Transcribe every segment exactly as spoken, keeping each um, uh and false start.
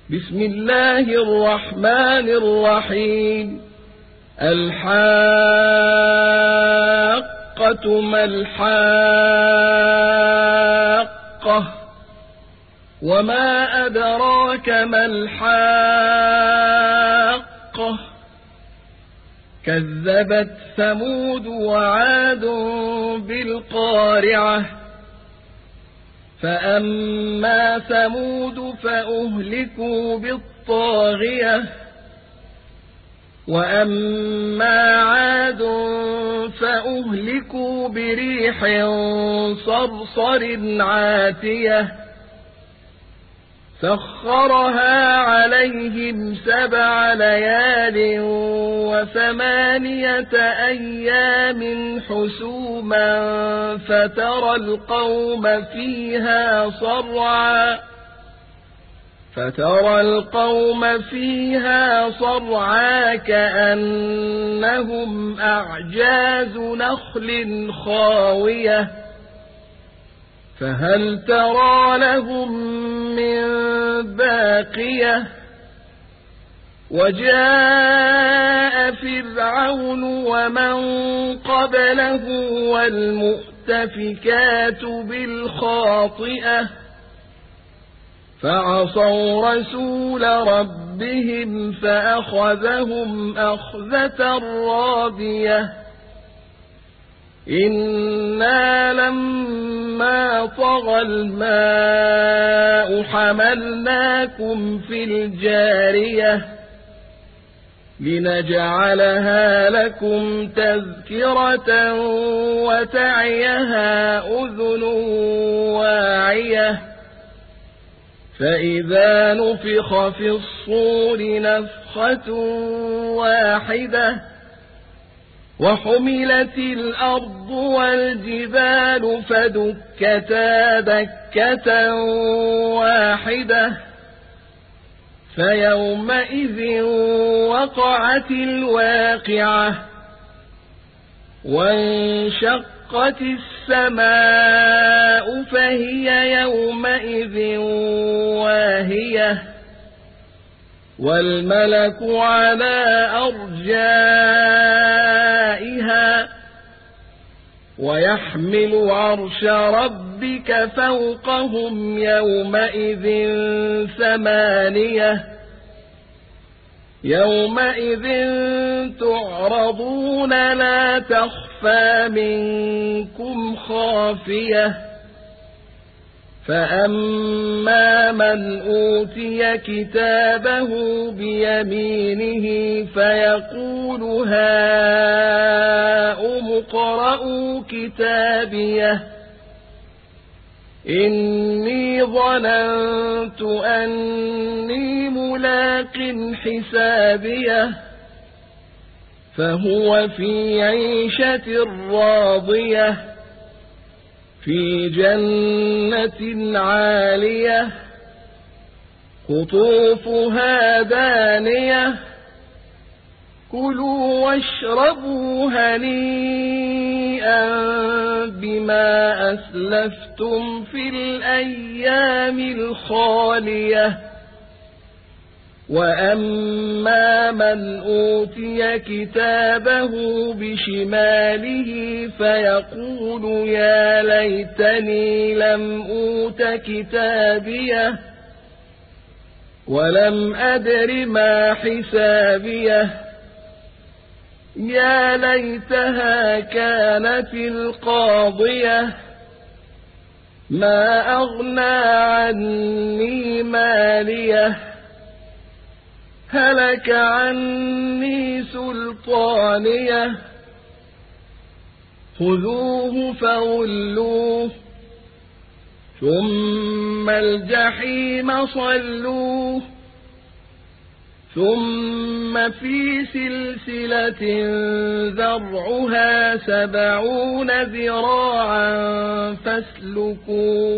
بسم الله الرحمن الرحيم. الحاقة ما الحاقة وما أدراك ما الحاقة كذبت ثمود وعاد بالقارعة فأما ثمود فأهلكوا بالطاغية وأما عاد فأهلكوا بريح صرصر عاتية سخرها عليهم سبع ليال وثمانية أيام حسوما فترى القوم فيها صرعا فترى القوم فيها صرعا كأنهم أعجاز نخل خاوية فهل ترى لهم من باقية وجاء فرعون ومن قبله والمؤتفكات بالخاطئة فعصوا رسول ربهم فأخذهم أخذة رابية إنا لما طغى الماء حملناكم في الجارية لنجعلها لكم تذكرة وتعيها أذن واعية فإذا نفخ في الصور نفخة واحدة وحملت الأرض والجبال فدكتا دكة واحدة فيومئذ وقعت الواقعة وانشقت السماء فهي يومئذ واهية والملك على أرجائها ويحمل عرش ربك فوقهم يومئذ ثمانية يومئذ تعرضون لا تخفى منكم خافية فأما من أوتي كتابه بيمينه فيقول هاؤم اقرءوا كتابيه إني ظننت أني ملاق حسابيه فهو في عيشة راضية في جنة عالية قطوفها دانية كلوا واشربوا هنيئا بما أسلفتم في الأيام الخالية وأما من أوتي كتابه بشماله فيقول يا ليتني لم أوت كتابيه ولم أدر ما حسابيه يا ليتها كانت القاضية ما أغنى عني ماليه هلك عني سلطانيه خذوه فغلوه ثم الجحيم صلوه ثم في سلسلة ذرعها سبعون ذراعا فاسلكوه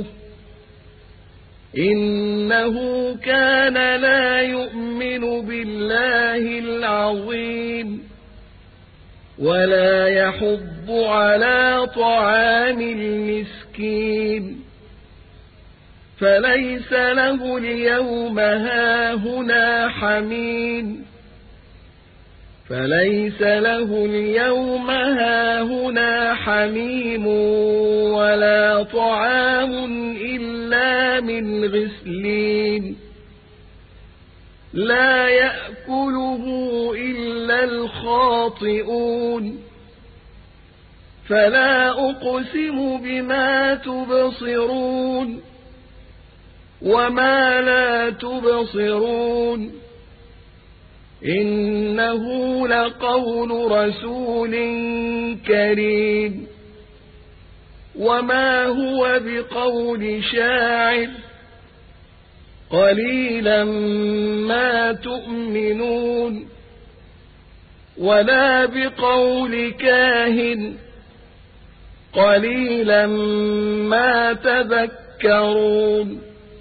إنه كان لا يؤمن بالله العظيم ولا يحض على طعام المسكين فليس له اليوم هاهنا حميم فليس له اليوم هاهنا حميم ولا طعام إلا من غسلين لا يأكله إلا الخاطئون فلا أقسم بما تبصرون وما لا تبصرون إنه لقول رسول كريم وما هو بقول شاعر قليلا ما تؤمنون ولا بقول كاهن قليلا ما تذكرون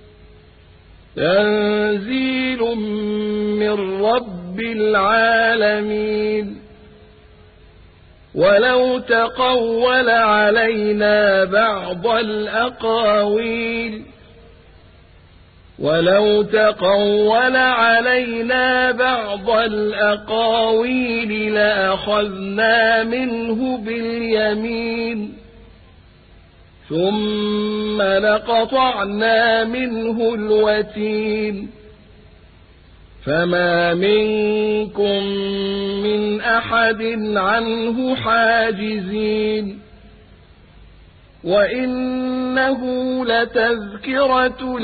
تنزيل من رب العالمين ولو تقول علينا بعض الأقاويل ولو تقول علينا بعض الأقاويل لأخذنا منه باليمين ثم لقطعنا منه الوتين فما منكم من أحد عنه حاجزين وإنه لتذكرة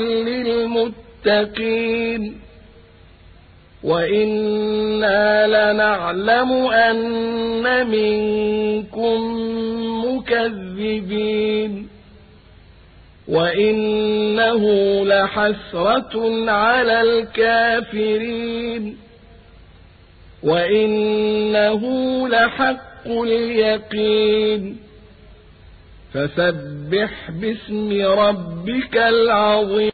للمتقين وإنا لنعلم أن منكم مكذبين وإنه لحسرة على الكافرين وإنه لحق اليقين فسبح باسم ربك العظيم.